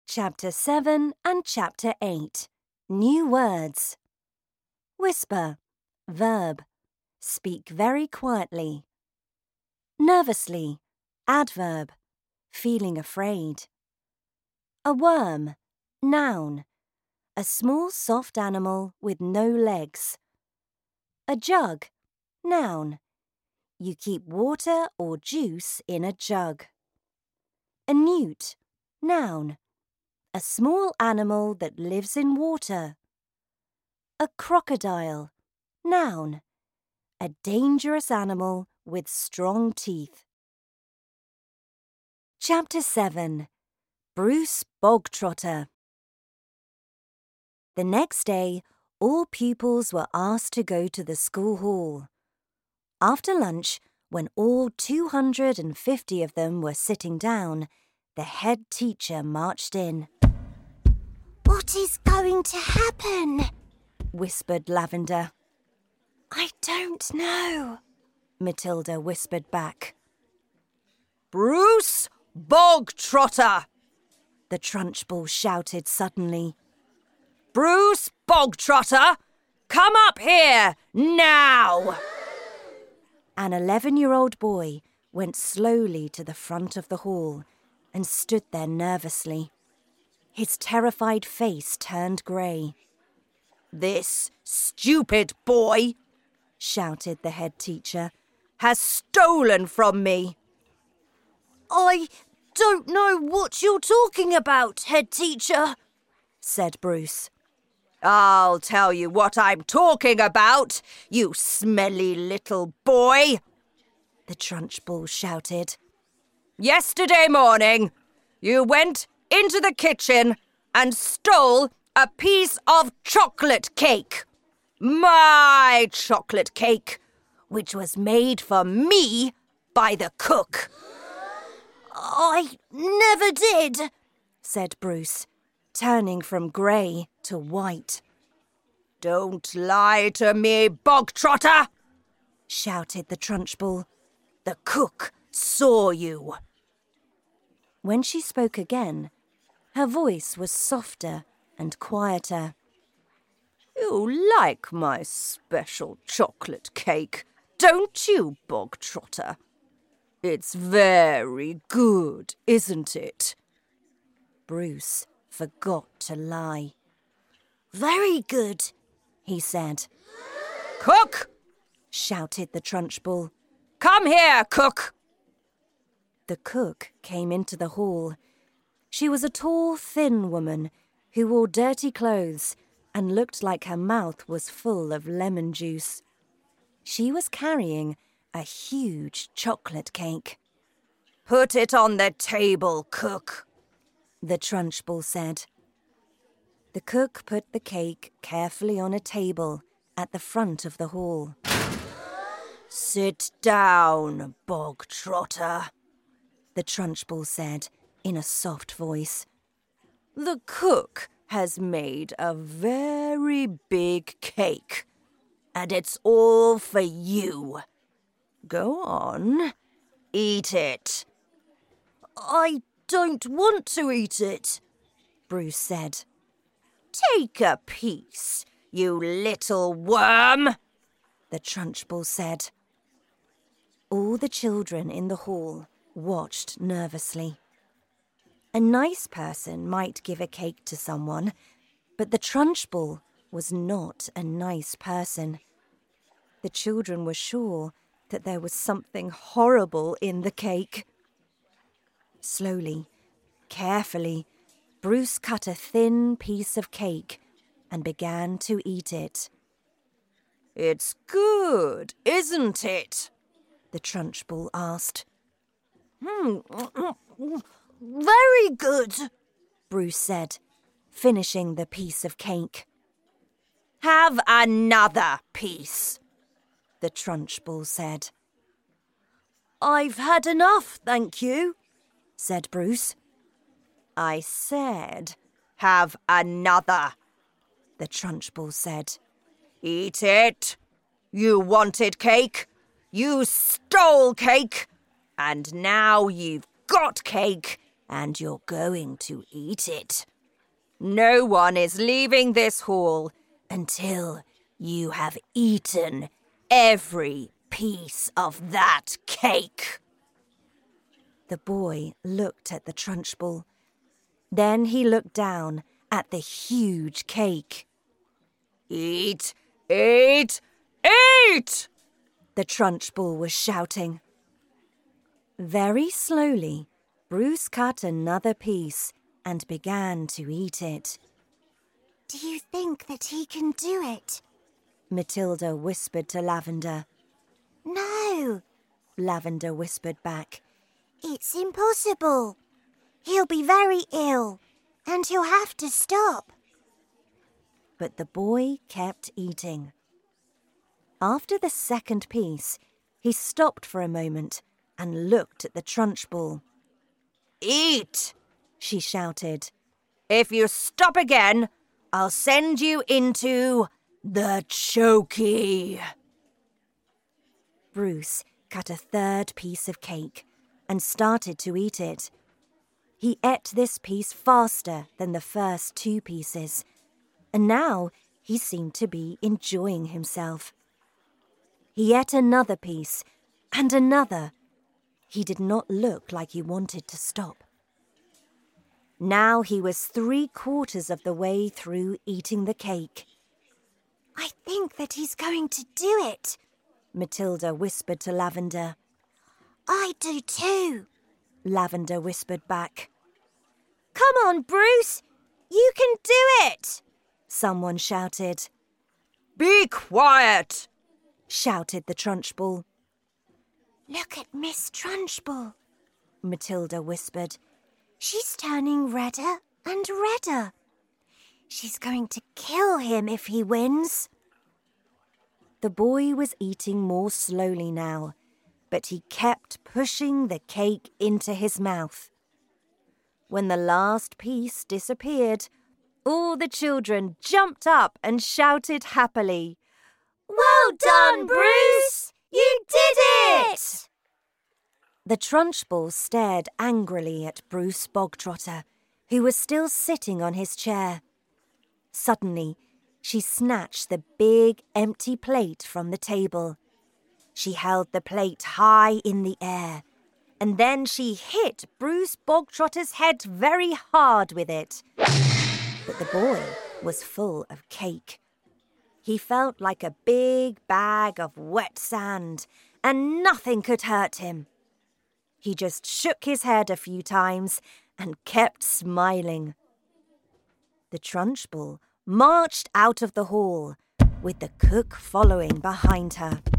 Chapter 7 and Chapter 8. New words. Whisper. Verb. Speak very quietly. Nervously. Adverb. Feeling afraid. A worm. Noun. A small soft animal with no legs. A jug. Noun. You keep water or juice in a jug. A newt. Noun. A small animal that lives in water. A crocodile. Noun. A dangerous animal with strong teeth. Chapter 7. Bruce Bogtrotter. The next day, all pupils were asked to go to the school hall. After lunch, when all 250 of them were sitting down, the head teacher marched in. "What is going to happen?" whispered Lavender. "I don't know," Matilda whispered back. "Bruce Bogtrotter!" the Trunchbull shouted suddenly. "Bruce Bogtrotter, come up here, now!" An 11-year-old boy went slowly to the front of the hall and stood there nervously. His terrified face turned grey. "This stupid boy," shouted the head teacher, "has stolen from me." "I don't know what you're talking about, head teacher," said Bruce. "I'll tell you what I'm talking about, you smelly little boy," the Trunchbull shouted. "Yesterday morning, you went into the kitchen and stole a piece of chocolate cake. My chocolate cake, which was made for me by the cook." "I never did," said Bruce, turning from grey to white. "Don't lie to me, Bogtrotter!" shouted the Trunchbull. "The cook saw you." When she spoke again, her voice was softer and quieter. "You like my special chocolate cake, don't you, Bogtrotter? It's very good, isn't it?" Bruce forgot to lie. "Very good," he said. "Cook!" shouted the Trunchbull. "Come here, cook!" The cook came into the hall. She was a tall, thin woman who wore dirty clothes and looked like her mouth was full of lemon juice. She was carrying a huge chocolate cake. "Put it on the table, cook," the Trunchbull said. The cook put the cake carefully on a table at the front of the hall. "Sit down, Bogtrotter," the Trunchbull said in a soft voice. "The cook has made a very big cake, and it's all for you. Go on, eat it." "I don't want to eat it," Bruce said. "Take a piece, you little worm," the Trunchbull said. All the children in the hall watched nervously. A nice person might give a cake to someone, but the Trunchbull was not a nice person. The children were sure that there was something horrible in the cake. Slowly, carefully, Bruce cut a thin piece of cake and began to eat it. "It's good, isn't it?" the Trunchbull asked. "Very good," Bruce said, finishing the piece of cake. "Have another piece," the Trunchbull said. "I've had enough, thank you," said Bruce. "I said, have another," the Trunchbull said. "Eat it. You wanted cake. You stole cake. And now you've got cake. and you're going to eat it. No one is leaving this hall Until you have eaten every piece of that cake. The boy looked at the Trunchbull. Then he looked down at the huge cake. Eat, eat, eat! The Trunchbull was shouting. Very slowly, Bruce cut another piece and began to eat it. Do you think that he can do it? Matilda whispered to Lavender. No, Lavender whispered back. it's impossible. He'll be very ill, and he'll have to stop. But the boy kept eating. After the second piece, he stopped for a moment and looked at the Trunchbull. Eat! She shouted. If you stop again, I'll send you into the chokey. Bruce cut a third piece of cake and started to eat it. He ate this piece faster than the first two pieces, and now he seemed to be enjoying himself. He ate another piece and another. He did not look like he wanted to stop. Now he was 3/4 of the way through eating the cake. I think that he's going to do it. Matilda whispered to Lavender. I do too. Lavender whispered back. Come on, Bruce. You can do it. Someone shouted. Be quiet! Shouted the Trunchbull. Look at Miss Trunchbull. Matilda whispered. She's turning redder and redder. She's going to kill him if he wins. The boy was eating more slowly now, but he kept pushing the cake into his mouth. When the last piece disappeared, all the children jumped up and shouted happily. Well done, Bruce! You did it! The Trunchbull stared angrily at Bruce Bogtrotter, who was still sitting on his chair. Suddenly, she snatched the big empty plate from the table. She held the plate high in the air, and then she hit Bruce Bogtrotter's head very hard with it. But the boy was full of cake. He felt like a big bag of wet sand, and nothing could hurt him. He just shook his head a few times and kept smiling. The Trunchbull marched out of the hall, with the cook following behind her.